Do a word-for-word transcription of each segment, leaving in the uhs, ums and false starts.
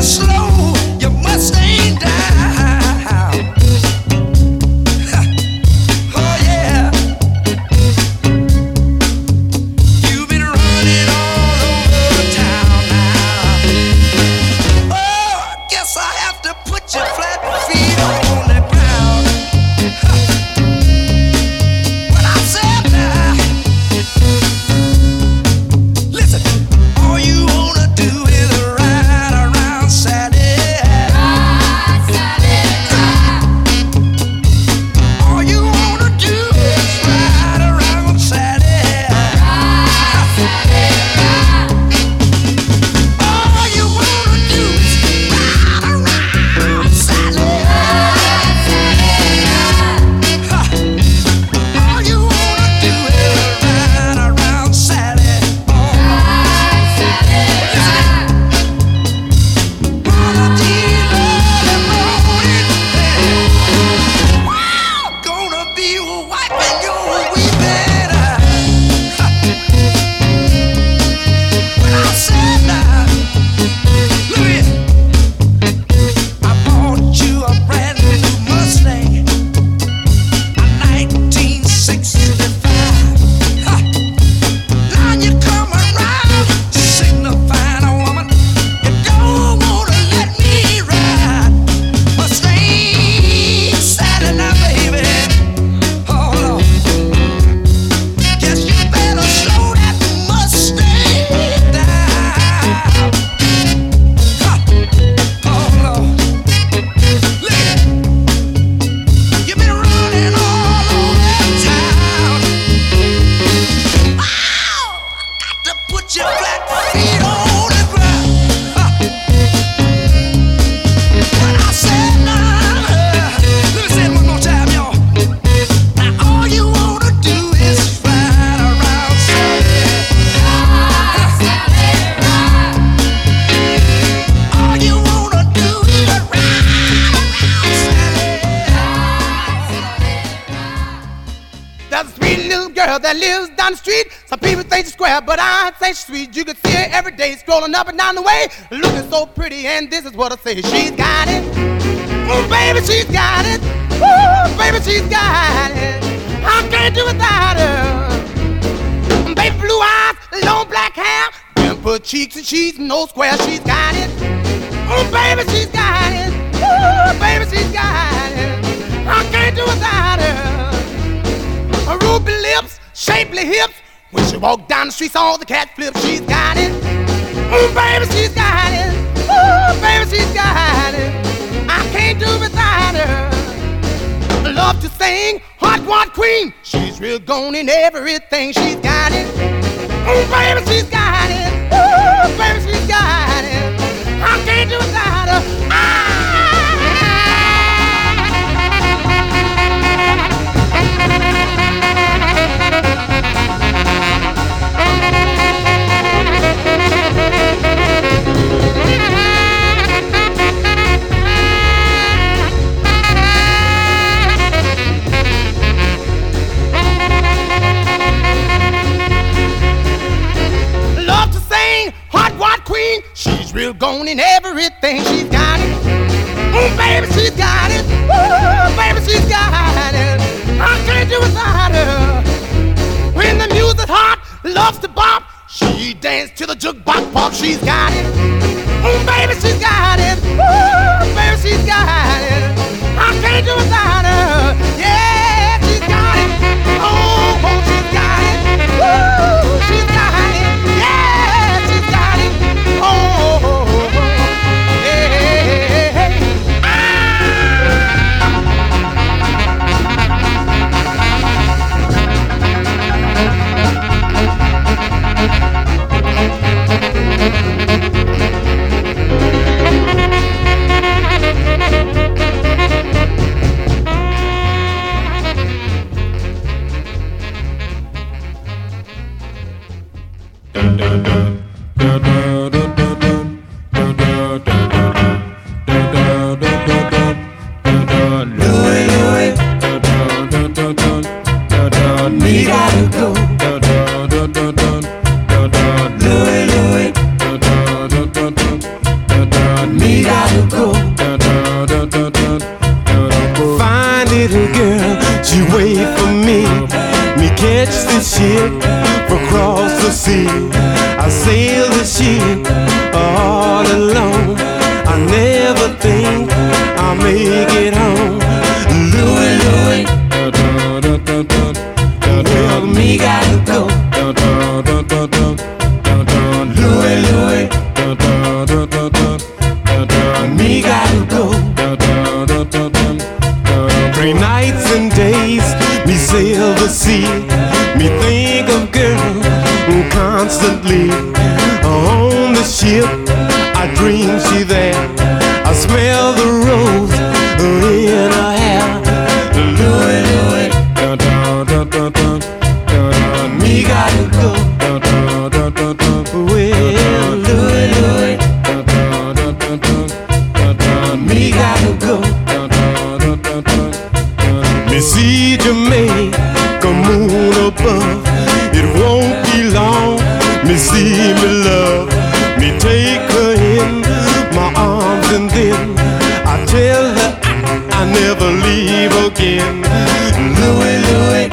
girl that lives down the street. Some people think she's square, but I say she's sweet. You can see her every day scrolling up and down the way, looking so pretty, and this is what I say. She's got it. Oh, baby, she's got it. Oh, baby, she's got it. I can't do without her. Baby, blue eyes, long black hair, dimple cheeks and she's no square. She's got it. Oh, baby, she's got it. Oh, baby, she's got it. I can't do without her. Her ruby lips, shapely hips. When she walk down the streets, all the cat flips. She's got it. Oh, baby, she's got it. Oh, baby, she's got it. I can't do without her. Love to sing, hot rod queen. She's real gone in everything. She's got it. Oh, baby, she's got it. Oh, baby, she's got it. I can't do without her. Ah! Love to sing, hot rod queen. She's real gone in everything. She's got it. Oh, baby, she's got it. Oh, baby, she's got it. I can't do without her. When the music's hot, loves to bop. She dance to the jukebox pop. She's got it. Oh, baby, she's got it. Oh, baby, she's got it. I can't do without her. Yeah, she's got it. Oh, oh, she's got it. Oh, she's got it. Yeah, she's got it. Oh, oh, oh, oh. Hey, hey, hey, hey. Me gotta go. Fine little girl, she wait for me. Me catch the ship across the sea. I sail the ship all alone. I never think I'll make it home. Louie, Louie, well, me gotta go. Louie, Louie, me gotta go. Three nights and days, me sail the sea. Me think of girl constantly. On the ship, I dream she there. I smell the rose in her hair. Louie, Louie, me gotta go. Well, Louie, Louie, me gotta go. Me see Jamaica moon above. It won't be long. Me see me love. Me take her in my arms and then I tell her I, I never leave again. Louie, Louie,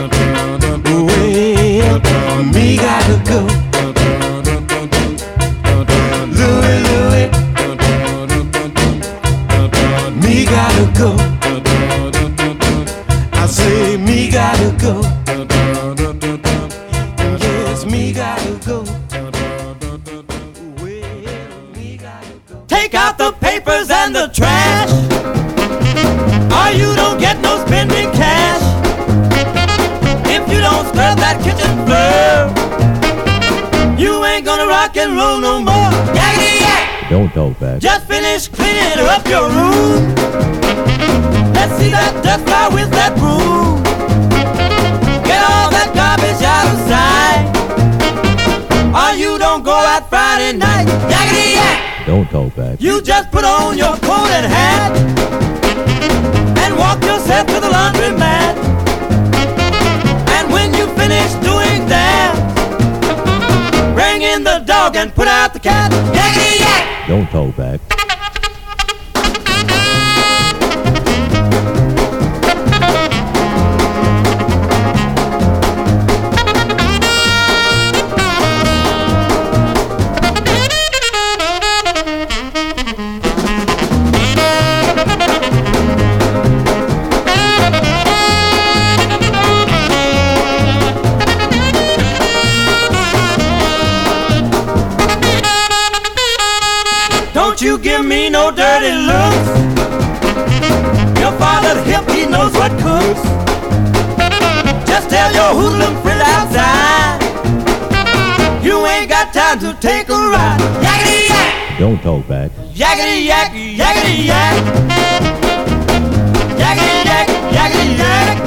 well, me gotta go. Louie, Louie, me gotta go. I say me gotta go. Yes, me gotta go. Take out the papers and the trash, or you don't get no spending cash. If you don't scrub that kitchen floor, you ain't gonna rock and roll no more. Yakety yak! Don't talk back. Just finish cleaning up your room. Let's see that dust fly with that broom. Get all that garbage out of sight, or you don't go out Friday night. Yakety yak! Don't talk back. You just put on your coat and hat and walk yourself to the laundromat. And when you finish doing that, bring in the dog and put out the cat. Yakety yak! Don't talk back. Don't you give me no dirty looks. Your father's hip, he knows what cooks. Just tell your hoodlum friend outside you ain't got time to take a ride. Yakety yak! Don't talk back. Yakety yak, yakety yak. Yakety yak, yakety yak.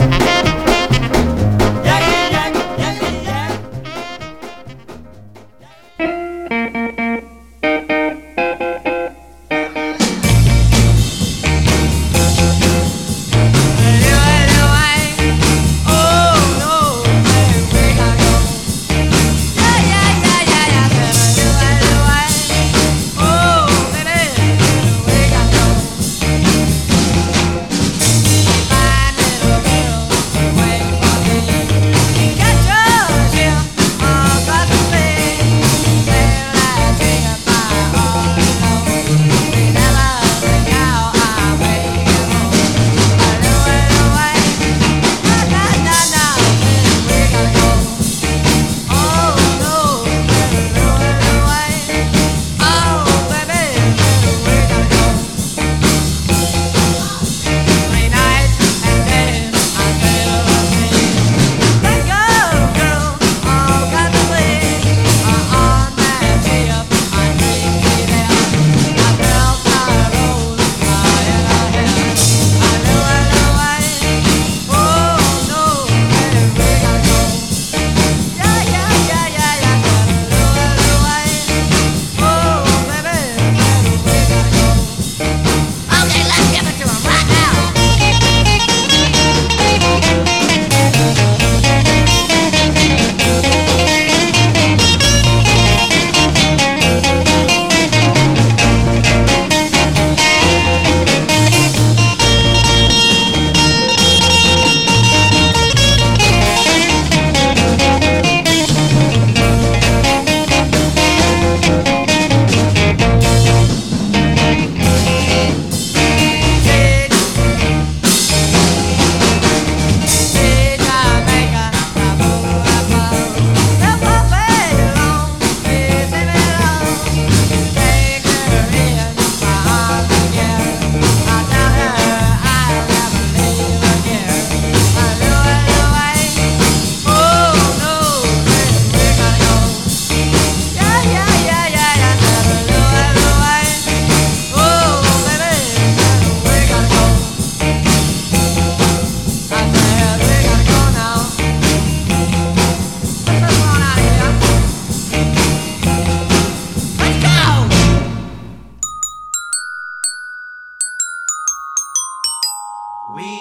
Yakety yak, yakety yak. Fine little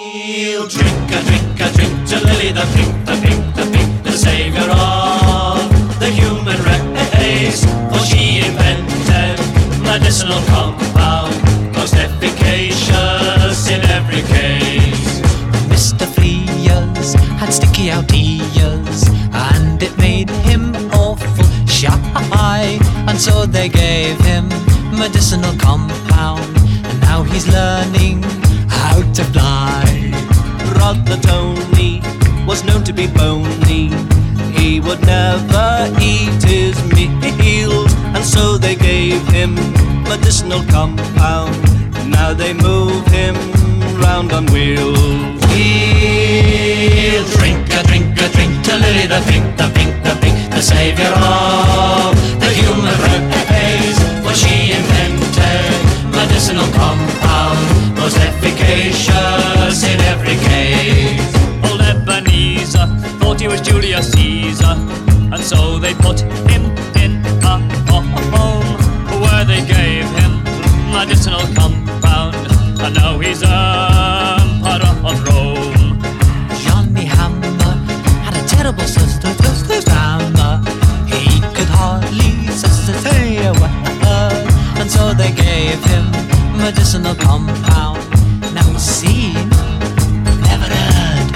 He'll drink a drink a drink to Lily the pink, the pink, the pink, the savior of the human race. For she invented medicinal compound, most efficacious in every case. Mister Frears had sticky out ears, and it made him awful shy. And so they gave him medicinal compound, and now he's learning how to fly. Brother Tony was known to be bony. He would never eat his meals, and so they gave him medicinal compound. Now they move him round on wheels. He'll drink a drink a drink to Lily the pink, the pink, the pink, the savior of the human race. For she invented medicinal compound, most efficacious in every case. Old Ebenezer thought he was Julius Caesar, and so they put him in a home where they gave him medicinal compound, and now he's emperor of Rome. Johnny Hammer had a terrible sister, sister Hammer. He could hardly say a word, and so they gave him medicinal compound. Now he's seen, never heard.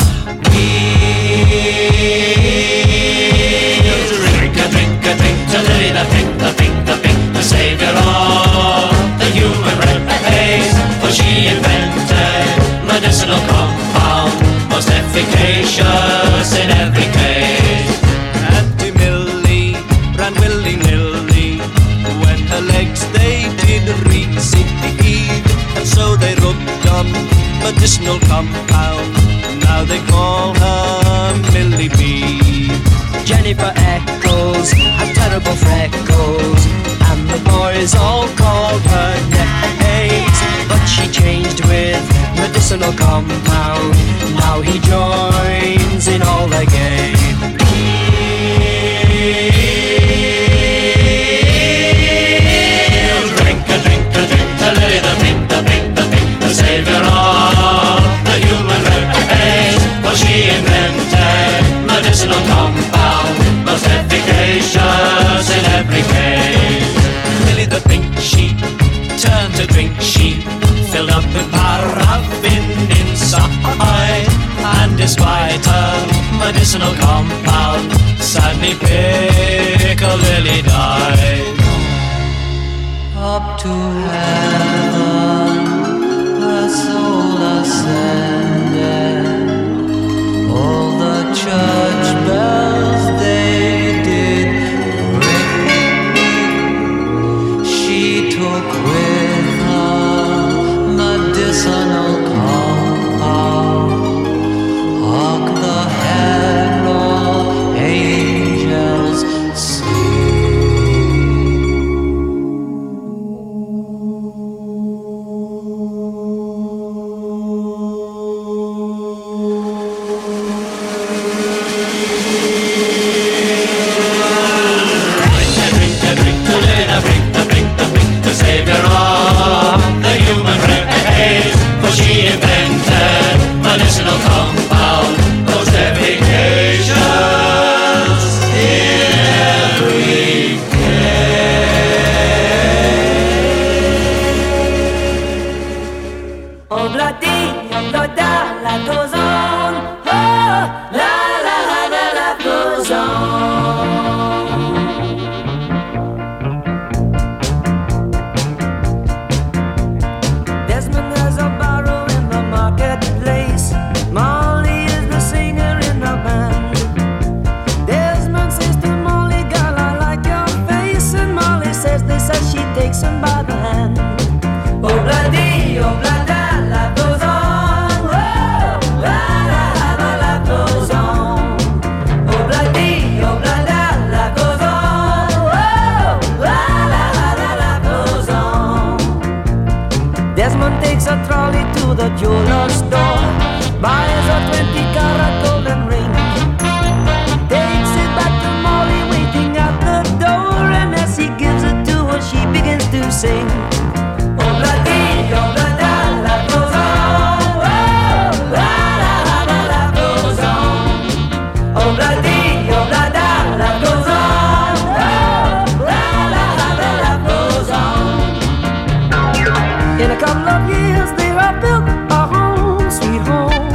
We'll drink a drink a drink to Lily the pink, the pink, the pink, the savior of the human race. For she invented medicinal compound, most efficacious in every case. Auntie Millie ran willy-nilly when her legs they did recede, and so they rubbed on medicinal compound. Now they call her Millie B. Jennifer Eccles had terrible freckles, and the boys all called her names. But she changed with medicinal compound. Now he joins in all the game. He'll drink a drink a drink to Lily the pink, the pink, the pink, the savior of the human race. For she invented medicinal compound, most efficacious in every case. Lily the pink, she turned to drink, she filled up with paraffin inside, and despite her medicinal compound, sadly Piccadilly died. Up to heaven, her soul ascended. All the church bells they did ring. She took with her medicinal compound. Hark the herald angels sing. Medicinal compound, most efficacious in every case. Obladi, obloda, life goes on. Oh, la la la la, life goes on. Desmond has a barrow in the marketplace. Molly is the singer in the band. Desmond says to Molly, girl, I like your face. And Molly says this as she takes him by the hand. Oh, bloody, oh, bloody, life goes on. Oh, la, la, la, la, life goes on. Oh, bloody, oh, bloody, life goes on. Oh, la, la, la, la, life goes on. Desmond takes a trolley to the jeweler store, buys a twenty carat golden ring, takes it back to Molly waiting at the door, and as he gives it to her, she begins to sing. Oh, bloody, oh, bloody, life goes on. Oh, la, In a couple of years they have built a home, sweet home,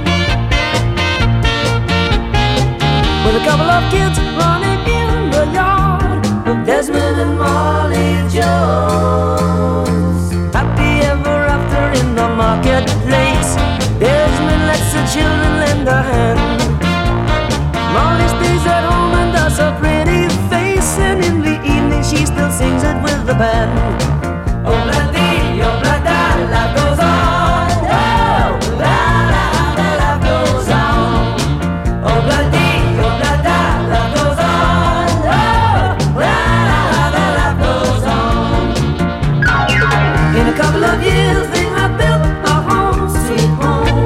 with a couple of kids running in the yard of Desmond and Molly Jones. Happy ever after in the marketplace, Desmond lets the children lend a hand. Molly stays at home and does a pretty face, and in the evening she still sings it with the band. Oh, bloody, oh, bloody, life goes on. Oh, la, la, la, life goes on. Oh, bloody, oh, bloody, life goes on. Oh, la, la, la, life goes on. In a couple of years they have built a home, sweet home,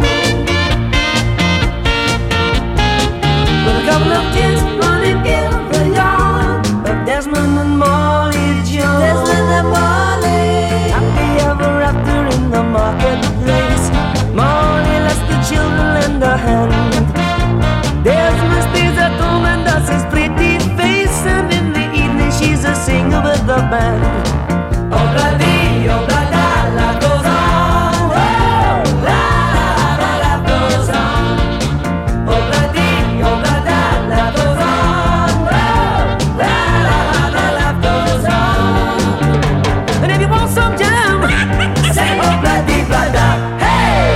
with a couple of kids running in the yard of Desmond and Molly Jones. Desmond and Molly, happy ever after in the marketplace. Molly lets the children lend a hand. Desmond stays at home and does his pretty face, and in the evening she's a singer with the band. Oh, bloody, oh, bloody, life goes on. Oh, la, la, la, life goes on. Oh, bloody, oh, bloody, life goes on. Oh, la, la, la, life goes on. And if you want some jam, say oh, bloody, bloody, hey!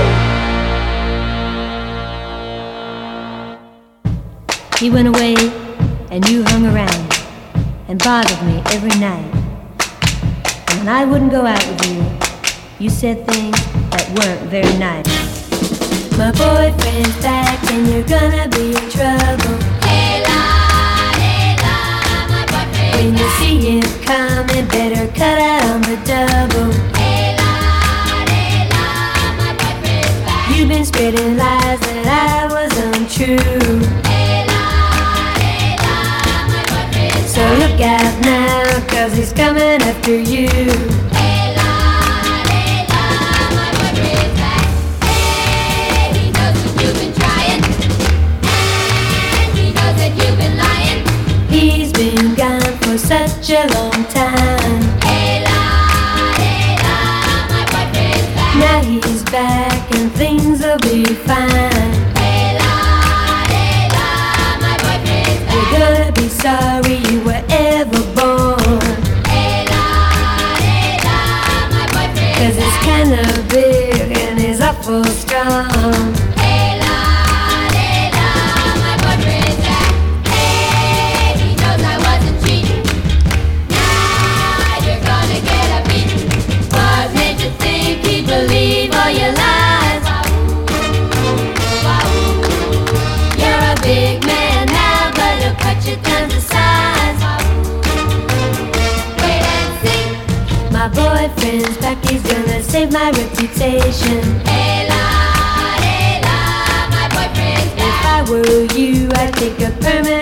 He went away and you hung around and bothered me every night. And when I wouldn't go out with you, you said things that weren't very nice. My boyfriend's back and you're gonna be in trouble. Hey la, hey la, my boyfriend's when you back. See him coming, better cut out on the double. Hey la, hey la, my boyfriend's back. You've been spreading lies that I was untrue. Hey la, hey la, my boyfriend's so back. Look out now, cause he's coming after you. Hey la, hey la, my boyfriend's back. Hey, he knows that you've been trying, and he knows that you've been lying. He's been gone for such a long time. Hey la, hey la, my boyfriend's back. Now he's back and things will be fine. Hey la, hey la, my boyfriend's back. You're gonna be sorry you were ever born. Hey la, hey la, my boyfriend's cause it's kinda big and he's awful strong. Hey la, hey la, my boyfriend's back. Hey, he knows I wasn't cheating. Now you're gonna get a beating. What made you think he'd believe all your lies? You're a big man now, but he'll cut you down to size. Wait and see. My boyfriend's back, he's gonna save my reputation. Hey la, hey la, my boyfriend's back. If I were you, I'd take a permanent